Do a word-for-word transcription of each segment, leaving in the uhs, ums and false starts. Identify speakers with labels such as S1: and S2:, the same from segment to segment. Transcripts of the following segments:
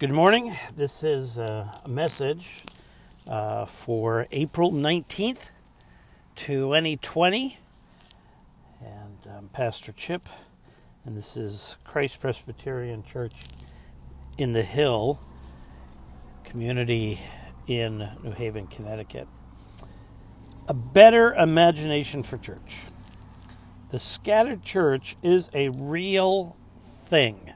S1: Good morning. This is uh, a message uh, for April nineteenth, twenty twenty. And I'm Pastor Chip, and this is Christ Presbyterian Church in the Hill community in New Haven, Connecticut. A better imagination for church. The scattered church is a real thing.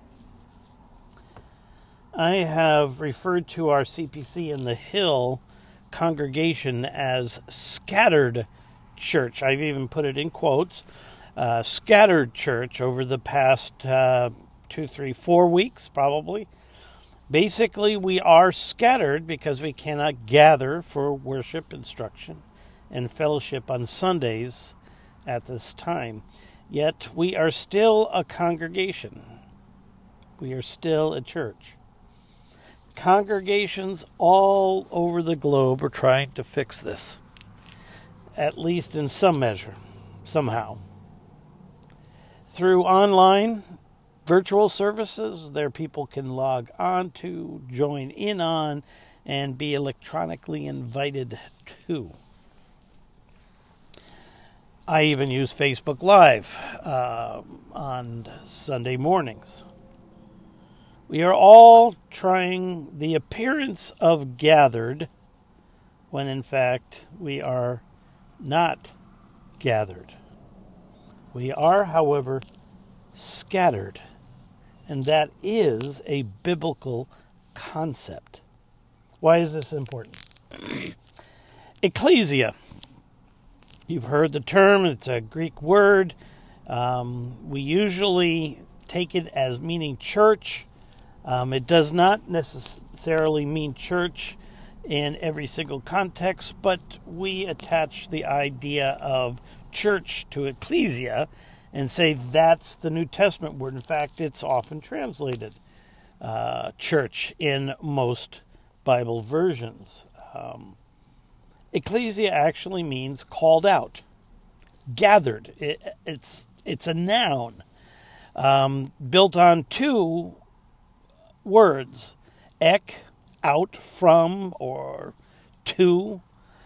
S1: I have referred to our C P C in the Hill congregation as scattered church. I've even put it in quotes, uh, scattered church over the past uh, two, three, four weeks probably. Basically, we are scattered because we cannot gather for worship, instruction, and fellowship on Sundays at this time. Yet we are still a congregation. We are still a church. Congregations all over the globe are trying to fix this, at least in some measure, somehow. Through online virtual services, there people can log on to, join in on, and be electronically invited to. I even use Facebook Live uh, on Sunday mornings. We are all trying the appearance of gathered when in fact we are not gathered. We are, however, scattered, and that is a biblical concept. Why is this important? Ecclesia. You've heard the term. It's a Greek word. Um, we usually take it as meaning church. Um, it does not necessarily mean church in every single context, but we attach the idea of church to ecclesia and say that's the New Testament word. In fact, it's often translated uh, church in most Bible versions. Um, ecclesia actually means called out, gathered. It, it's it's a noun um, built on two words, ek, out from or to,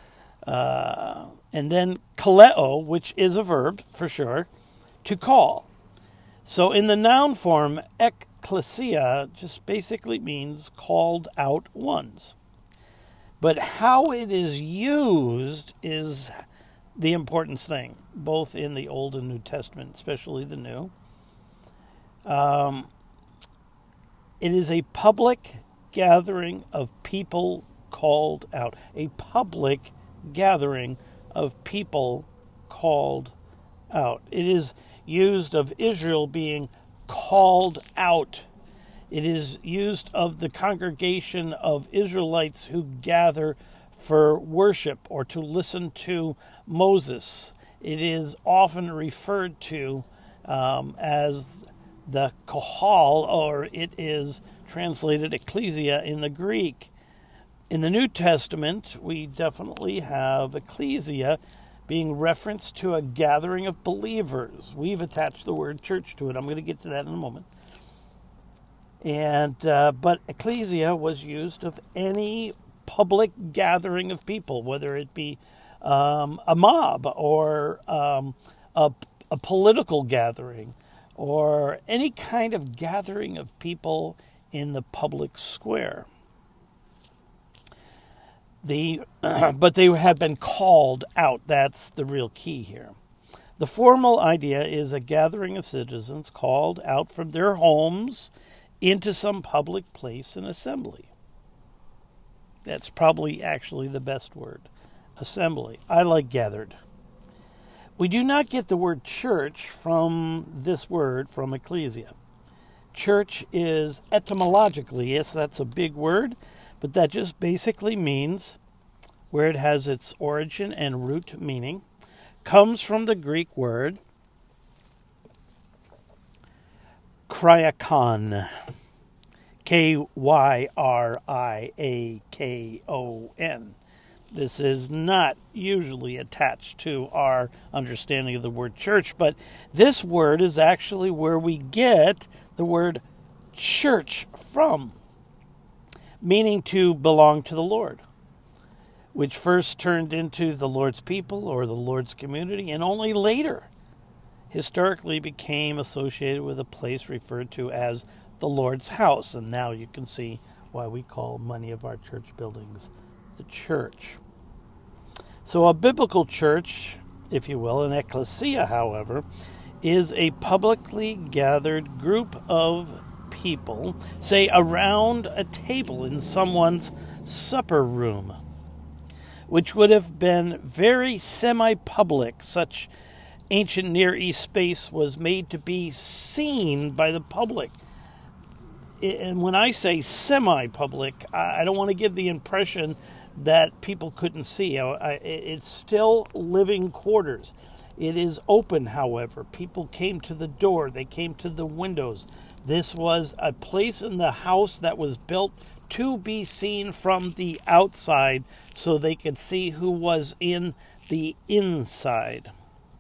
S1: uh, and then kaleo, which is a verb for sure, to call. So in the noun form, ecclesia just basically means called out ones. But how it is used is the important thing, both in the Old and New Testament, especially the New. Um, It is a public gathering of people called out. A public gathering of people called out. It is used of Israel being called out. It is used of the congregation of Israelites who gather for worship or to listen to Moses. It is often referred to um, as the kohal, or it is translated ecclesia in the Greek. In the New Testament, we definitely have ecclesia being referenced to a gathering of believers. We've attached the word church to it. I'm going to get to that in a moment. And uh, but ecclesia was used of any public gathering of people, whether it be um, a mob or um, a, a political gathering, or any kind of gathering of people in the public square. The, uh, but they have been called out. That's the real key here. The formal idea is a gathering of citizens called out from their homes into some public place and assembly. That's probably actually the best word, assembly. I like gathered. We do not get the word church from this word, from ecclesia. Church is etymologically, yes, that's a big word, but that just basically means, where it has its origin and root meaning, comes from the Greek word Kyriakon, K Y R I A K O N. This is not usually attached to our understanding of the word church, but this word is actually where we get the word church from. meaning to belong to the Lord, which first turned into the Lord's people or the Lord's community, and only later historically became associated with a place referred to as the Lord's house. And now you can see why we call many of our church buildings the church. So a biblical church, if you will, an ecclesia, however, is a publicly gathered group of people, say around a table in someone's supper room, which would have been very semi-public. Such ancient Near East space was made to be seen by the public. And when I say semi-public, I don't want to give the impression that people couldn't see. It's still living quarters. It is open, however. People came to the door. They came to the windows. This was a place in the house that was built to be seen from the outside so they could see who was in the inside.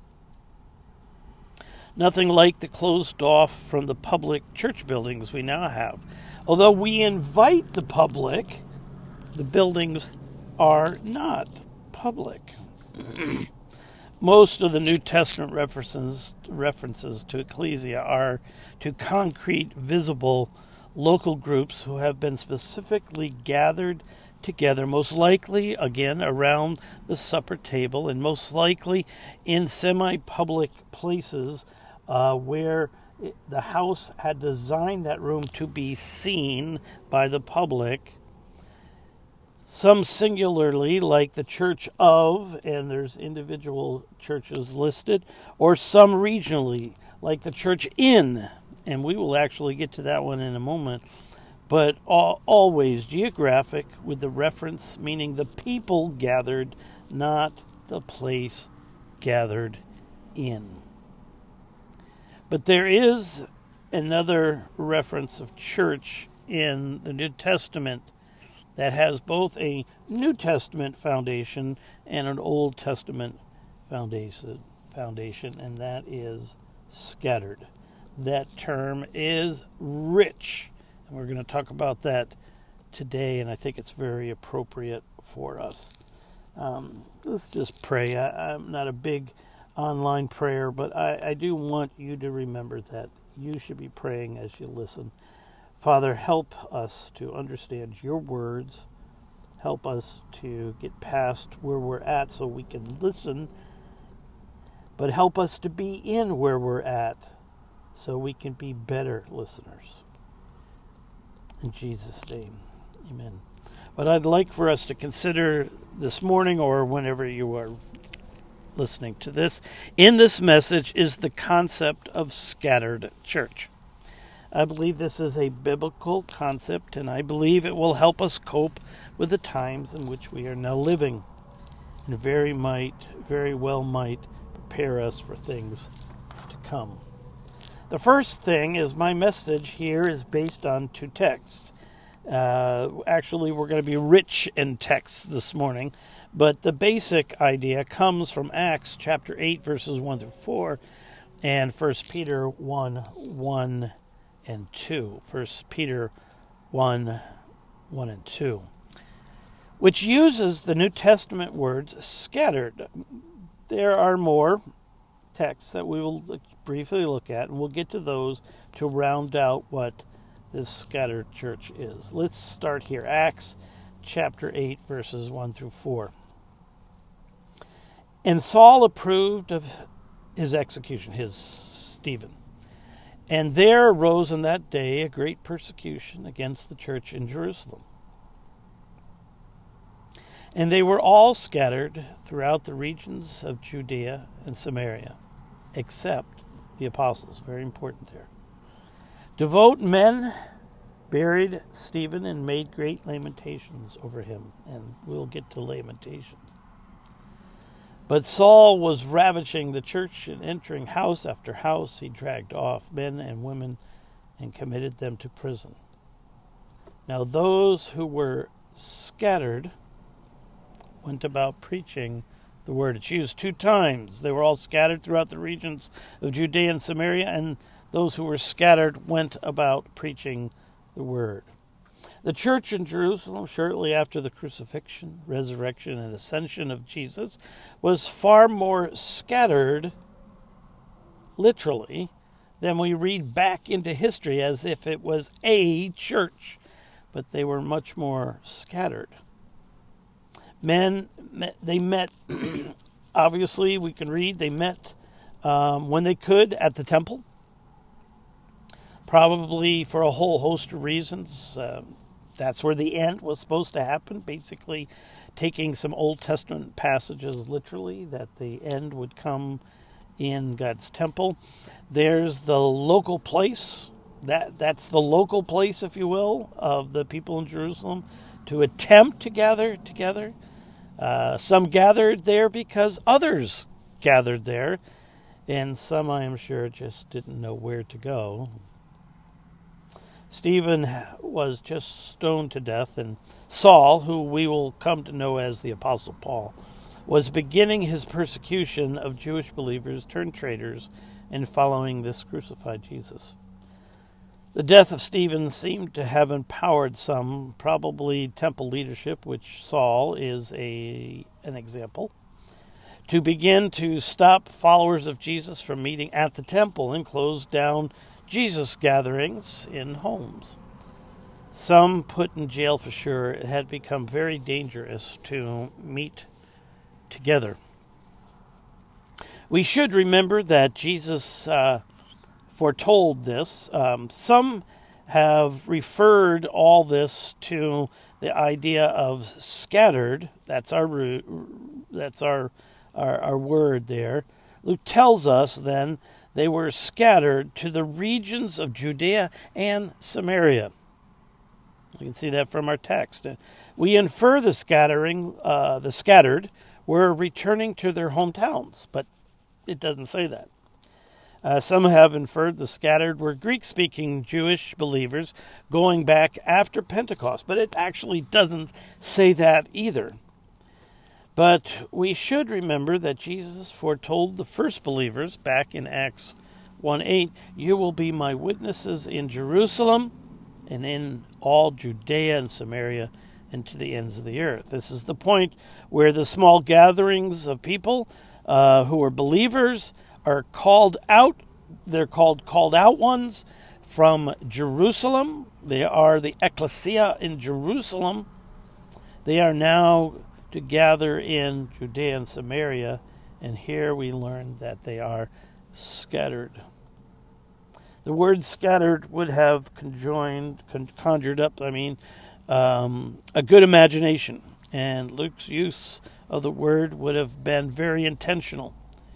S1: Nothing like the closed off from the public church buildings we now have. Although we invite the public, the buildings are not public. Most of the New Testament references references to ecclesia are to concrete, visible local groups who have been specifically gathered together, most likely, again, around the supper table, and most likely in semi-public places uh, where it, the house had designed that room to be seen by the public. Some singularly, like the Church of, and there's individual churches listed, or some regionally, like the Church in, and we will actually get to that one in a moment, but all, always geographic with the reference meaning the people gathered, not the place gathered in. But there is another reference of church in the New Testament that has both a New Testament foundation and an Old Testament foundation, foundation, and that is scattered. That term is rich, and we're going to talk about that today, and I think it's very appropriate for us. Um, let's just pray. I, I'm not a big online prayer, but I, I do want you to remember that you should be praying as you listen. Father, help us to understand your words. Help us to get past where we're at so we can listen. But help us to be in where we're at so we can be better listeners. In Jesus' name, amen. But I'd like for us to consider this morning, or whenever you are listening to this, in this message is the concept of scattered church. I believe this is a biblical concept, and I believe it will help us cope with the times in which we are now living, and very might, very well might prepare us for things to come. The first thing is my message here is based on two texts. Uh, actually, we're going to be rich in texts this morning, but the basic idea comes from Acts chapter eight, verses one through four, and First Peter one, one and two. First Peter one, one and two, which uses the New Testament words scattered. There are more texts that we will briefly look at, and we'll get to those to round out what this scattered church is. Let's start here. Acts chapter eight, verses one through four. And Saul approved of his execution, his Stephen. And there arose in that day a great persecution against the church in Jerusalem. And they were all scattered throughout the regions of Judea and Samaria, except the apostles. Very important there. Devout men buried Stephen and made great lamentations over him. And we'll get to lamentations. But Saul was ravaging the church and entering house after house. He dragged off men and women and committed them to prison. Now those who were scattered went about preaching the word. It's used two times. They were all scattered throughout the regions of Judea and Samaria, and those who were scattered went about preaching the word. The church in Jerusalem, shortly after the crucifixion, resurrection, and ascension of Jesus, was far more scattered, literally, than we read back into history as if it was a church. But they were much more scattered. Men, they met, obviously we can read, they met um, when they could at the temple, probably for a whole host of reasons. Um, that's where the end was supposed to happen, basically taking some Old Testament passages literally, that the end would come in God's temple. There's the local place, that that's the local place, if you will, of the people in Jerusalem to attempt to gather together. Uh, some gathered there because others gathered there, and some, I am sure, just didn't know where to go. Stephen was just stoned to death, and Saul, who we will come to know as the Apostle Paul, was beginning his persecution of Jewish believers turned traitors in following this crucified Jesus. The death of Stephen seemed to have empowered some, probably temple leadership, which Saul is a an example, to begin to stop followers of Jesus from meeting at the temple and close down Jesus gatherings in homes. Some put in jail for sure. It had become very dangerous to meet together. We should remember that Jesus uh, foretold this. Um, some have referred all this to the idea of scattered. That's our that's our our, our word there. Luke tells us then they were scattered to the regions of Judea and Samaria. You can see that from our text. We infer the scattering, uh, the scattered, were returning to their hometowns, but it doesn't say that. Uh, some have inferred the scattered were Greek-speaking Jewish believers going back after Pentecost, but it actually doesn't say that either. But we should remember that Jesus foretold the first believers back in Acts one eight, "You will be my witnesses in Jerusalem and in all Judea and Samaria and to the ends of the earth." This is the point where the small gatherings of people uh, who are believers are called out. They're called called out ones from Jerusalem. They are the ecclesia in Jerusalem. They are now to gather in Judea and Samaria, and here we learn that they are scattered. The word scattered would have conjoined, con- conjured up, I mean, um, a good imagination, and Luke's use of the word would have been very intentional.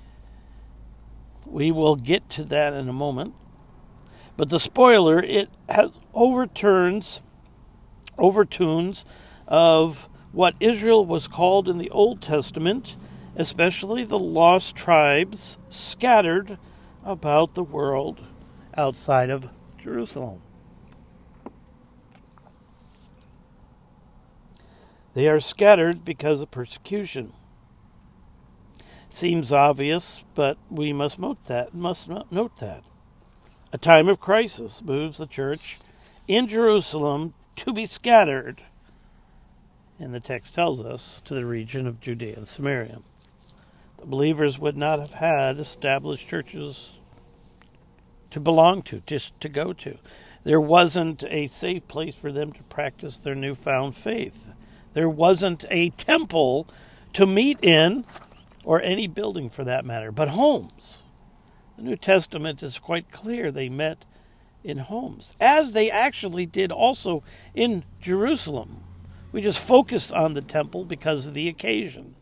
S1: We will get to that in a moment. But the spoiler, it has overturns, overtunes of what Israel was called in the Old Testament, especially the lost tribes scattered about the world outside of Jerusalem. They are scattered because of persecution. Seems obvious, but we must note that. Must note that. A time of crisis moves the church in Jerusalem to be scattered, and the text tells us, to the region of Judea and Samaria. The believers would not have had established churches to belong to, just to go to. There wasn't a safe place for them to practice their newfound faith. There wasn't a temple to meet in, or any building for that matter, but homes. The New Testament is quite clear they met in homes, as they actually did also in Jerusalem. We just focused on the temple because of the occasion.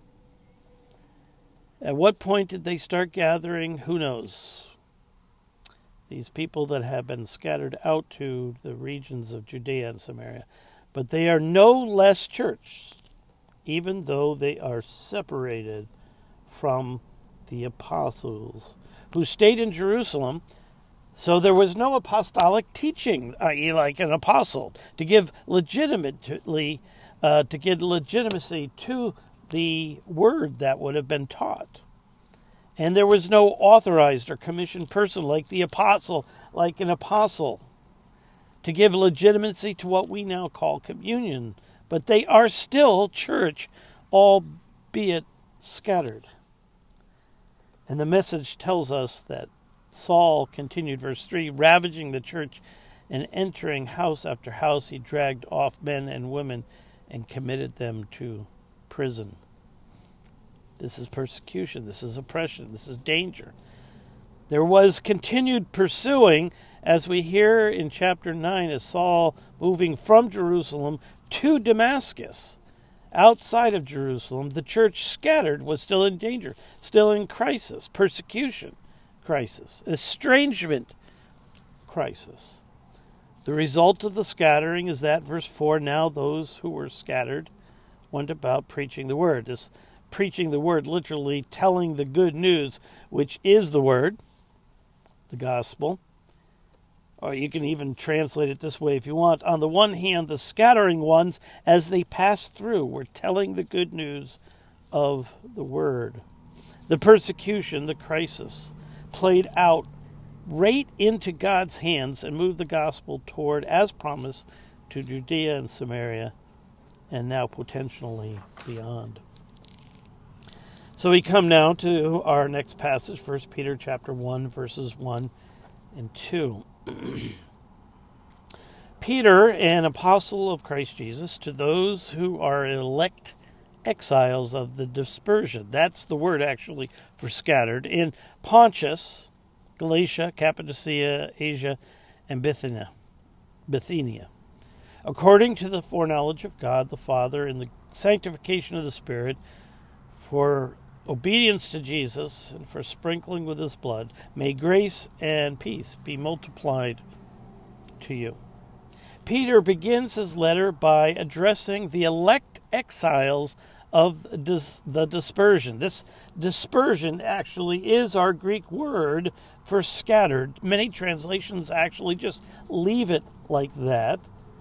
S1: At what point did they start gathering? Who knows? These people that have been scattered out to the regions of Judea and Samaria. But they are no less church, even though they are separated from the apostles who stayed in Jerusalem. So there was no apostolic teaching, that is like an apostle, to give legitimately, uh, to give legitimacy to the word that would have been taught. And there was no authorized or commissioned person like the apostle, like an apostle. to give legitimacy to what we now call communion. But they are still church, albeit scattered. And the message tells us that Saul continued, verse three, ravaging the church and entering house after house, he dragged off men and women and committed them to prison. This is persecution. This is oppression. This is danger. There was continued pursuing, as we hear in chapter nine, as Saul moving from Jerusalem to Damascus. Outside of Jerusalem, the church scattered was still in danger, still in crisis, persecution crisis, estrangement crisis. The result of the scattering is that, verse four, now those who were scattered went about preaching the word. This preaching the word, literally telling the good news, which is the word, the gospel. Or you can even translate it this way if you want. On the one hand, the scattering ones, as they passed through, were telling the good news of the word. The persecution, the crisis, played out right into God's hands and moved the gospel toward, as promised, to Judea and Samaria, and now potentially beyond. So we come now to our next passage, First Peter chapter one, verses one and two. Peter, an apostle of Christ Jesus, to those who are elect exiles of the dispersion. That's the word actually for scattered. In Pontus, Galatia, Cappadocia, Asia, and Bithynia. Bithynia. According to the foreknowledge of God the Father and the sanctification of the Spirit, for obedience to Jesus and for sprinkling with his blood, may grace and peace be multiplied to you. Peter begins his letter by addressing the elect exiles of the dispersion. This dispersion actually is our Greek word for scattered. Many translations actually just leave it like that.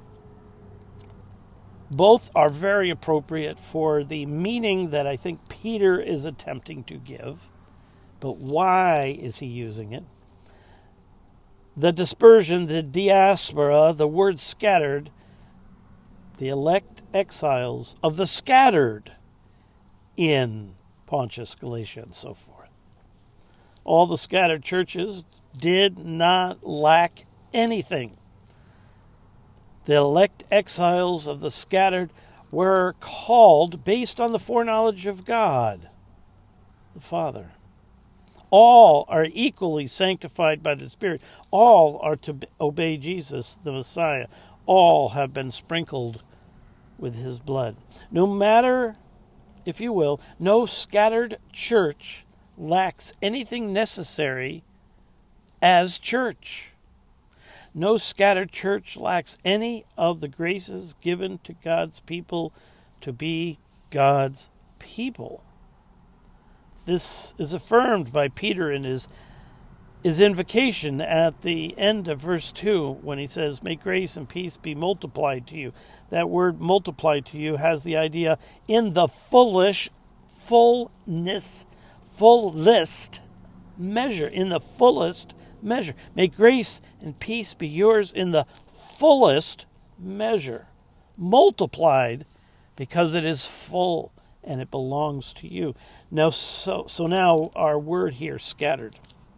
S1: Both are very appropriate for the meaning that I think Peter is attempting to give. But why is he using it? The dispersion, the diaspora, the word scattered, the elect exiles of the scattered in Pontus, Galatia, and so forth. All the scattered churches did not lack anything. The elect exiles of the scattered were called based on the foreknowledge of God, the Father. All are equally sanctified by the Spirit. All are to obey Jesus, the Messiah. All have been sprinkled with his blood. No matter, if you will, no scattered church lacks anything necessary as church. No scattered church lacks any of the graces given to God's people to be God's people. This is affirmed by Peter in his, his invocation at the end of verse two when he says, may grace and peace be multiplied to you. That word multiplied to you has the idea in the fullish, fullness, fullest measure, in the fullest measure. May grace and peace be yours in the fullest measure, multiplied because it is full and it belongs to you. Now, so so now our word here, scattered.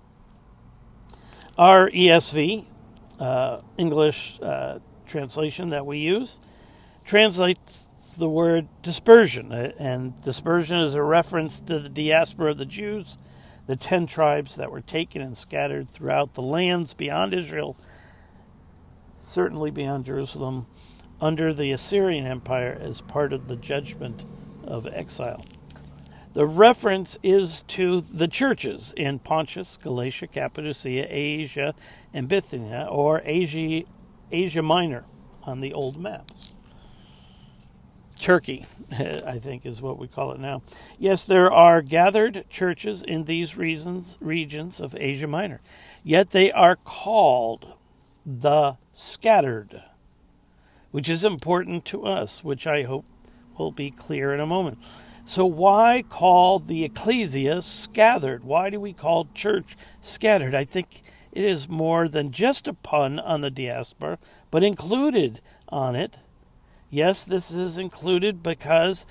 S1: Our E S V, uh, English uh, translation that we use, translates the word dispersion, and dispersion is a reference to the diaspora of the Jews, the ten tribes that were taken and scattered throughout the lands beyond Israel, certainly beyond Jerusalem, under the Assyrian Empire as part of the judgment of exile. The reference is to the churches in Pontus, Galatia, Cappadocia, Asia, and Bithynia, or Asia, Asia Minor on the old maps. Turkey, I think, is what we call it now. Yes, there are gathered churches in these regions, regions of Asia Minor, yet they are called the scattered, which is important to us, which I hope will be clear in a moment. So why call the ecclesia scattered? Why do we call church scattered? I think it is more than just a pun on the diaspora, but included on it. Yes, this is included because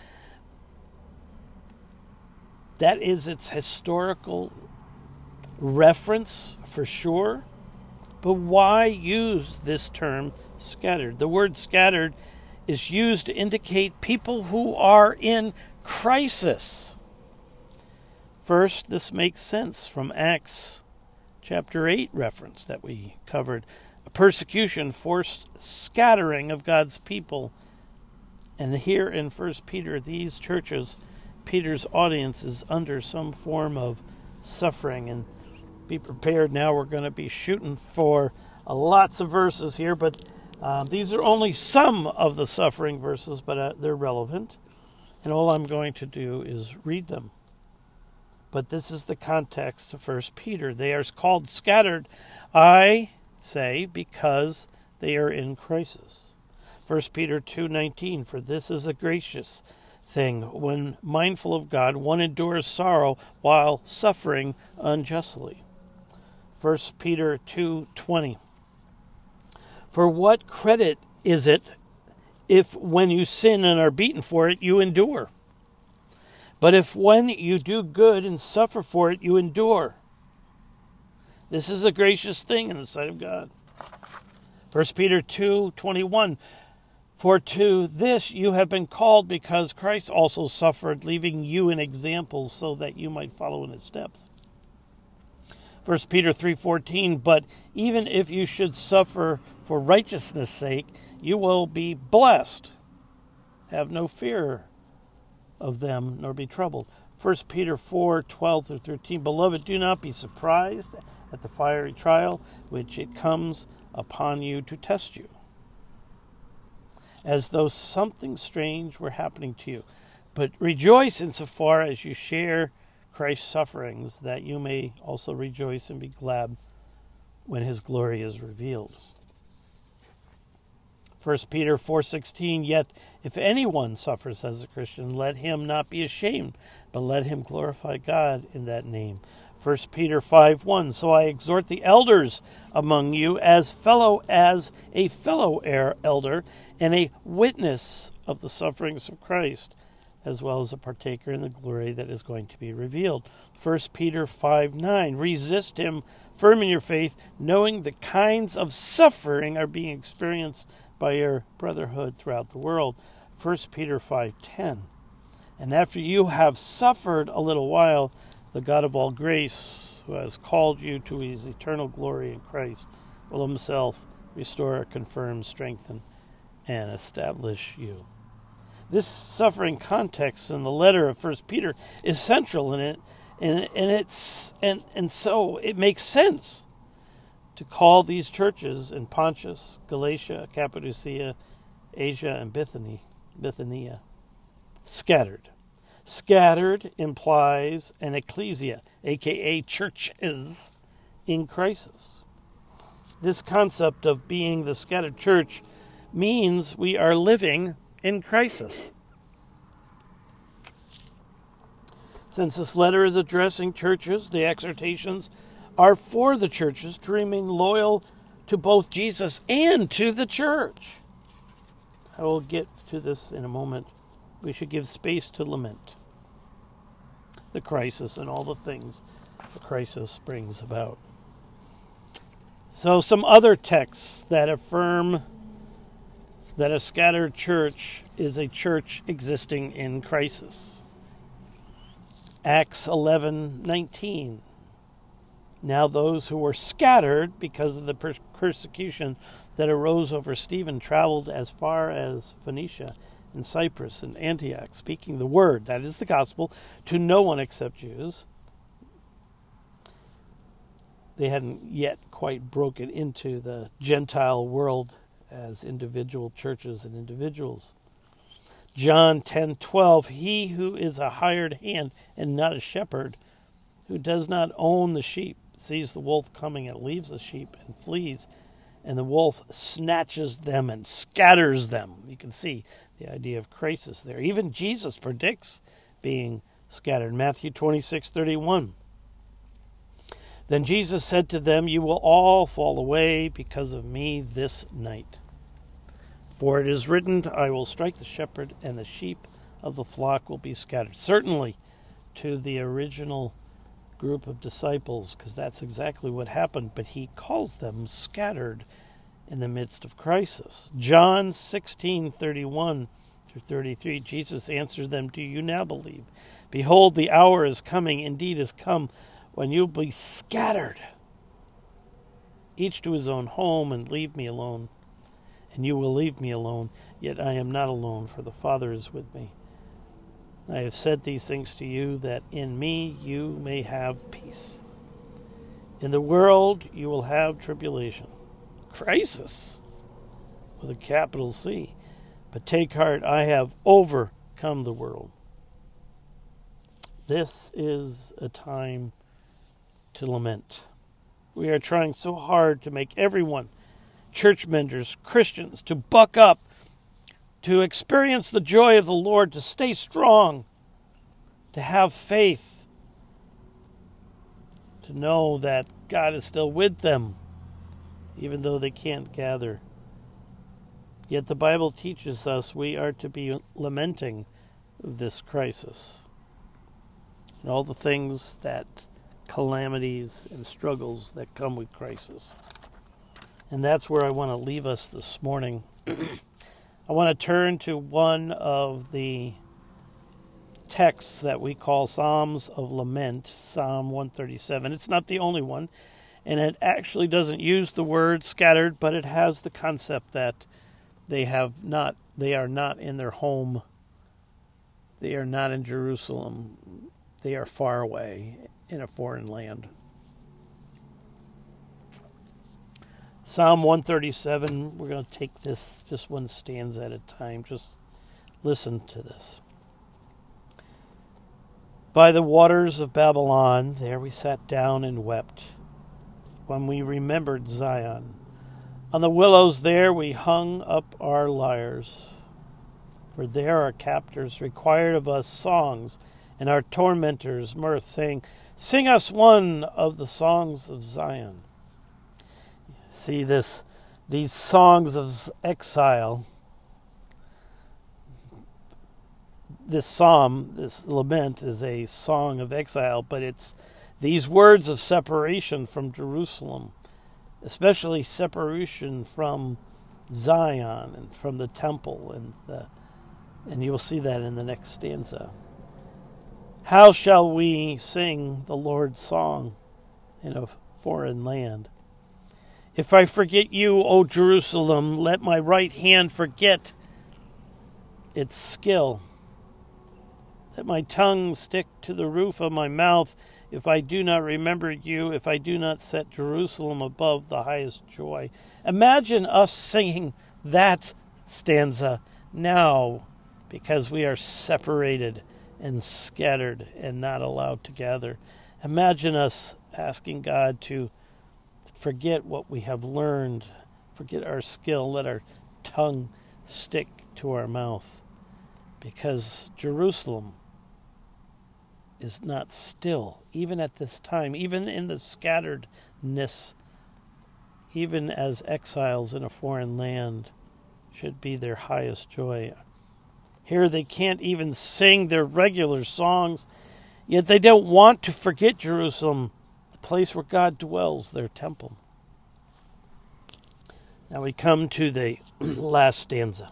S1: that is its historical reference for sure. But why use this term scattered? The word scattered is used to indicate people who are in crisis. First, this makes sense from Acts chapter eight reference that we covered. A persecution, forced scattering of God's people. And here in First Peter, these churches, Peter's audience is under some form of suffering. And be prepared now, we're going to be shooting for uh, lots of verses here, but uh, these are only some of the suffering verses, but uh, they're relevant. And all I'm going to do is read them. But this is the context of First Peter. They are called scattered, I say, because they are in crisis. First Peter two nineteen, for this is a gracious thing. When mindful of God, one endures sorrow while suffering unjustly. First Peter two twenty, for what credit is it if when you sin and are beaten for it, you endure? But if when you do good and suffer for it, you endure, this is a gracious thing in the sight of God. First Peter two twenty-one, for to this you have been called, because Christ also suffered, leaving you an example so that you might follow in his steps. First Peter three fourteen, but even if you should suffer for righteousness' sake, you will be blessed. Have no fear of them, nor be troubled. First Peter four twelve through thirteen, beloved, do not be surprised at the fiery trial which it comes upon you to test you, as though something strange were happening to you. But rejoice insofar as you share Christ's sufferings, that you may also rejoice and be glad when his glory is revealed. First Peter four sixteen, yet if anyone suffers as a Christian, let him not be ashamed, but let him glorify God in that name. First Peter five one, so I exhort the elders among you as fellow as a fellow heir elder and a witness of the sufferings of Christ, as well as a partaker in the glory that is going to be revealed. First Peter five nine, resist him firm in your faith, knowing the kinds of suffering are being experienced by your brotherhood throughout the world. First Peter five ten, and after you have suffered a little while, the God of all grace, who has called you to his eternal glory in Christ, will himself restore, confirm, strengthen, and establish you. This suffering context in the letter of First Peter is central in it, and and it's and and so it makes sense to call these churches in Pontus, Galatia, Cappadocia, Asia, and Bithynia, Bithynia scattered. Scattered implies an ecclesia, aka churches, in crisis. This concept of being the scattered church means we are living in crisis. Since this letter is addressing churches, the exhortations are for the churches to remain loyal to both Jesus and to the church. I will get to this in a moment. We should give space to lament the crisis and all the things the crisis brings about. So some other texts that affirm that a scattered church is a church existing in crisis. Acts eleven nineteen. Now those who were scattered because of the per- persecution that arose over Stephen traveled as far as Phoenicia and Cyprus and Antioch, speaking the word, that is the gospel, to no one except Jews. They hadn't yet quite broken into the Gentile world as individual churches and individuals. John ten twelve, he who is a hired hand and not a shepherd, who does not own the sheep, sees the wolf coming and leaves the sheep and flees, and the wolf snatches them and scatters them. You can see the idea of crisis there. Even Jesus predicts being scattered. Matthew twenty-six thirty-one. Then Jesus said to them, "You will all fall away because of me this night. For it is written, I will strike the shepherd, and the sheep of the flock will be scattered." Certainly to the original group of disciples, because that's exactly what happened, but he calls them scattered in the midst of crisis. John sixteen thirty-one through thirty-three, Jesus answered them, "Do you now believe? Behold, the hour is coming, indeed has come, when you'll be scattered, each to his own home, and leave me alone. And you will leave me alone, yet I am not alone, for the Father is with me. I have said these things to you, that in me you may have peace. In the world you will have tribulation." Crisis, with a capital C. "But take heart, I have overcome the world." This is a time to lament. We are trying so hard to make everyone, church members, Christians, to buck up, to experience the joy of the Lord, to stay strong, to have faith, to know that God is still with them, even though they can't gather. Yet the Bible teaches us we are to be lamenting this crisis and all the things that calamities and struggles that come with crisis. And that's where I want to leave us this morning. I want to turn to one of the texts that we call Psalms of Lament, Psalm one thirty-seven. It's not the only one, and it actually doesn't use the word scattered, but it has the concept that they have not, they are not in their home. They are not in Jerusalem. They are far away in a foreign land. Psalm one thirty-seven, we're going to take this just one stanza at a time. Just listen to this. "By the waters of Babylon, there we sat down and wept, when we remembered Zion. On the willows there we hung up our lyres, for there our captors required of us songs, and our tormentors mirth, saying, 'Sing us one of the songs of Zion.'" See, this, these songs of exile, this psalm, this lament is a song of exile, but it's these words of separation from Jerusalem, especially separation from Zion and from the temple, and the, and you'll see that in the next stanza. "How shall we sing the Lord's song in a foreign land? If I forget you, O Jerusalem, let my right hand forget its skill. Let my tongue stick to the roof of my mouth, if I do not remember you, if I do not set Jerusalem above the highest joy." Imagine us singing that stanza now, because we are separated and scattered and not allowed to gather. Imagine us asking God to forget what we have learned, forget our skill, let our tongue stick to our mouth, because Jerusalem is not still, even at this time, even in the scatteredness, even as exiles in a foreign land, should be their highest joy. Here they can't even sing their regular songs, yet they don't want to forget Jerusalem, the place where God dwells, their temple. Now we come to the last stanza.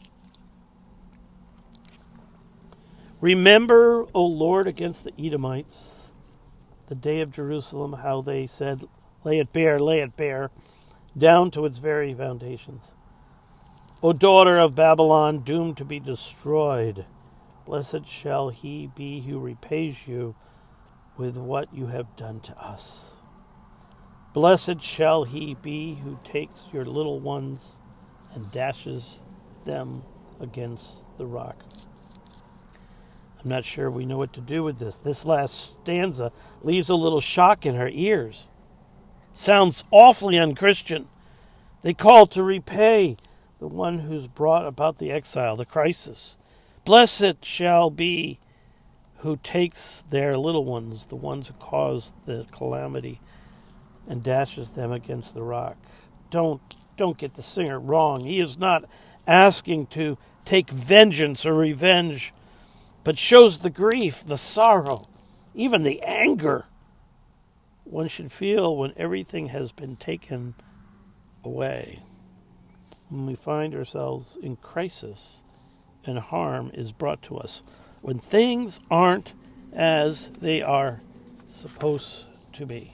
S1: "Remember, O Lord, against the Edomites, the day of Jerusalem, how they said, 'Lay it bare, lay it bare,' down to its very foundations. O daughter of Babylon, doomed to be destroyed, blessed shall he be who repays you with what you have done to us. Blessed shall he be who takes your little ones and dashes them against the rock." I'm not sure we know what to do with this. This last stanza leaves a little shock in our ears. Sounds awfully unchristian. They call to repay the one who's brought about the exile, the crisis. Blessed shall be who takes their little ones, the ones who caused the calamity, and dashes them against the rock. Don't, don't get the singer wrong. He is not asking to take vengeance or revenge, but shows the grief, the sorrow, even the anger one should feel when everything has been taken away. When we find ourselves in crisis and harm is brought to us. When things aren't as they are supposed to be.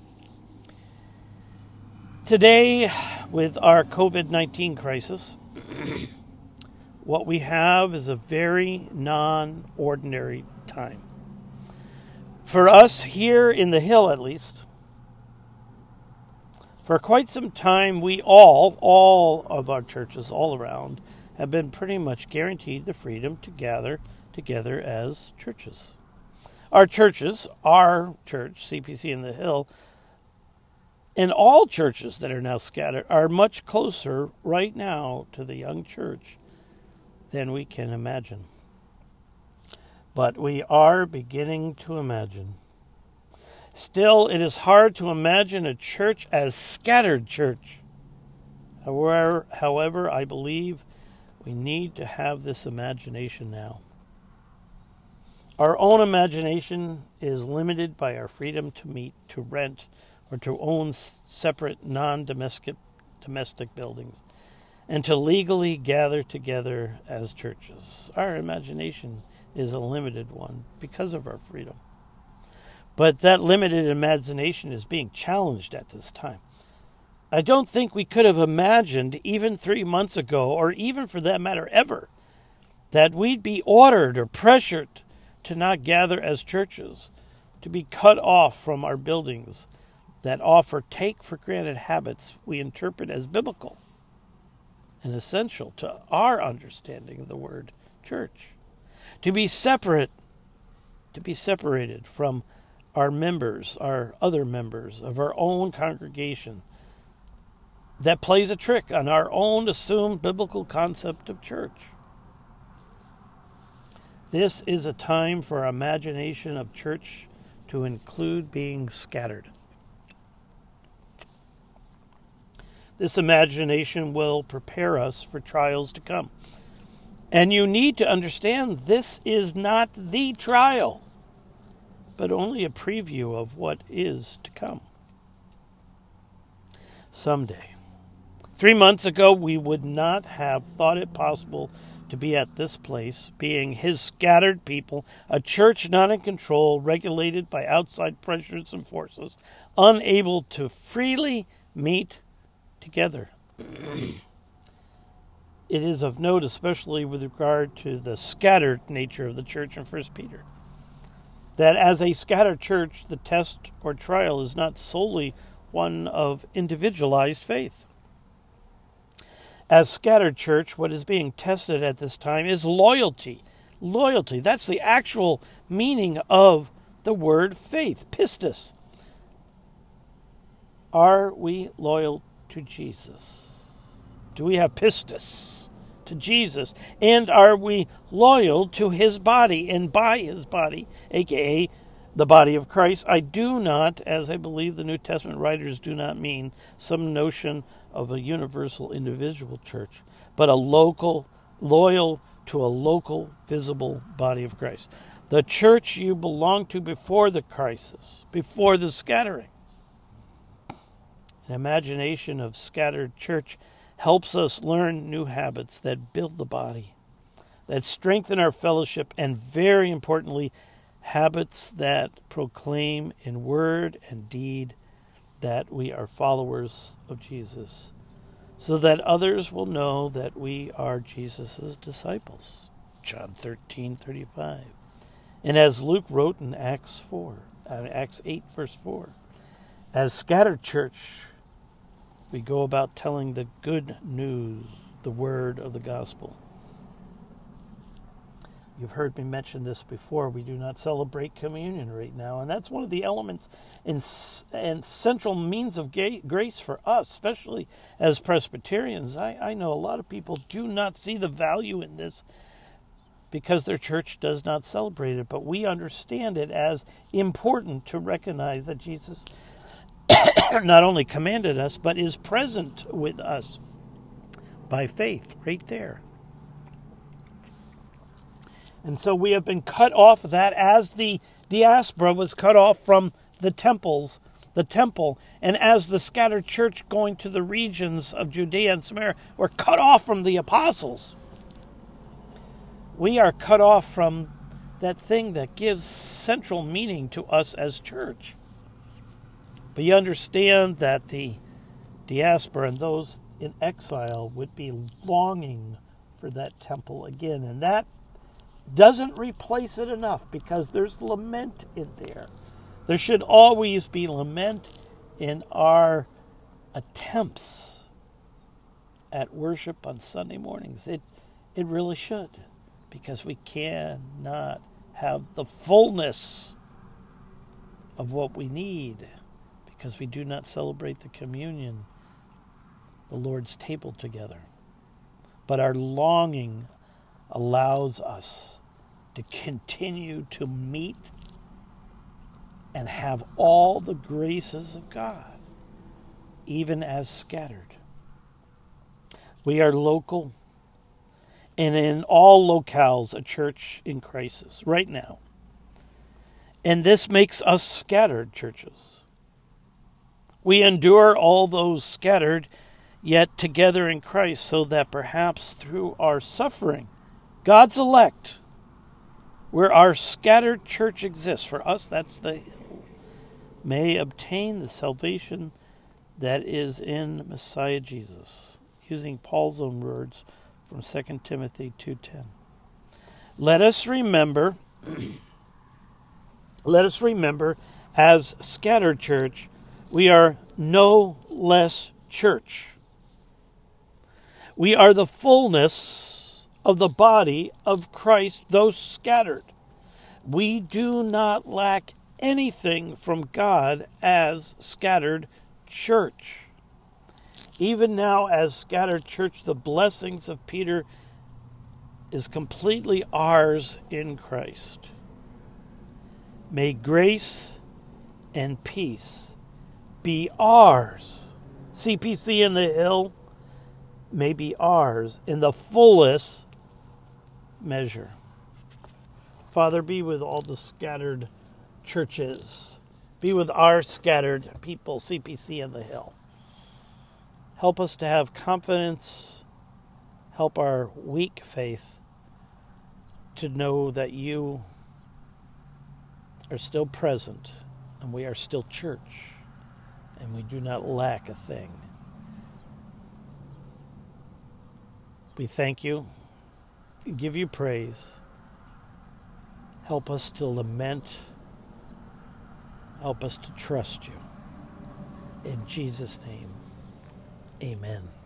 S1: Today, with our covid nineteen crisis, what we have is a very non-ordinary time. For us here in the Hill, at least, for quite some time, we all, all of our churches all around, have been pretty much guaranteed the freedom to gather together as churches. Our churches, our church, C P C in the Hill, and all churches that are now scattered are much closer right now to the young church than we can imagine. But we are beginning to imagine. Still, it is hard to imagine a church as scattered church. However, however, I believe we need to have this imagination now. Our own imagination is limited by our freedom to meet, to rent, or to own separate non-domestic domestic buildings, and to legally gather together as churches. Our imagination is a limited one because of our freedom. But that limited imagination is being challenged at this time. I don't think we could have imagined even three months ago, or even for that matter ever, that we'd be ordered or pressured to not gather as churches, to be cut off from our buildings that offer take-for-granted habits we interpret as biblical and essential to our understanding of the word church. To be separate, to be separated from our members, our other members of our own congregation that plays a trick on our own assumed biblical concept of church. This is a time for our imagination of church to include being scattered. This imagination will prepare us for trials to come. And you need to understand this is not the trial, but only a preview of what is to come. Someday. Three months ago, we would not have thought it possible to be at this place, being his scattered people, a church not in control, regulated by outside pressures and forces, unable to freely meet together. It is of note, especially with regard to the scattered nature of the church in First Peter, that as a scattered church, the test or trial is not solely one of individualized faith. As scattered church, what is being tested at this time is loyalty. Loyalty, that's the actual meaning of the word faith, pistis. Are we loyal to Jesus? Do we have pistis to Jesus? And are we loyal to his body and by his body, aka the body of Christ? I do not, as I believe the New Testament writers do not mean some notion of a universal individual church, but a local, loyal to a local, visible body of Christ. The church you belong to before the crisis, before the scattering. An imagination of scattered church helps us learn new habits that build the body, that strengthen our fellowship, and very importantly, habits that proclaim in word and deed that we are followers of Jesus, so that others will know that we are Jesus' disciples. John thirteen thirty-five. And as Luke wrote in Acts four, uh, Acts eight, verse four, as scattered church, we go about telling the good news, the word of the gospel. You've heard me mention this before. We do not celebrate communion right now, and that's one of the elements and and central means of grace for us, especially as Presbyterians. I, I know a lot of people do not see the value in this because their church does not celebrate it, but we understand it as important to recognize that Jesus not only commanded us, but is present with us by faith right there. And so we have been cut off of that as the diaspora was cut off from the temples, the temple, and as the scattered church going to the regions of Judea and Samaria were cut off from the apostles. We are cut off from that thing that gives central meaning to us as church. But you understand that the diaspora and those in exile would be longing for that temple again. And that doesn't replace it enough, because there's lament in there. There should always be lament in our attempts at worship on Sunday mornings. It, it really should, because we cannot have the fullness of what we need, because we do not celebrate the communion, the Lord's table together. But our longing allows us to continue to meet and have all the graces of God, even as scattered. We are local, and in all locales, a church in crisis right now. And this makes us scattered churches. We endure all those scattered, yet together in Christ, so that perhaps through our suffering, God's elect, where our scattered church exists, for us that's the hill, may obtain the salvation that is in Messiah Jesus, using Paul's own words from Second Timothy two ten. Let us remember, let us remember, as scattered church, we are no less church. We are the fullness of the body of Christ, those scattered. We do not lack anything from God as scattered church. Even now, as scattered church, the blessings of Peter is completely ours in Christ. May grace and peace be ours. C P C in the Hill may be ours in the fullest measure. Father, be with all the scattered churches. Be with our scattered people, C P C in the Hill. Help us to have confidence. Help our weak faith to know that you are still present and we are still church and we do not lack a thing. We thank you, give you praise. Help us to lament. Help us to trust you. In Jesus' name, amen.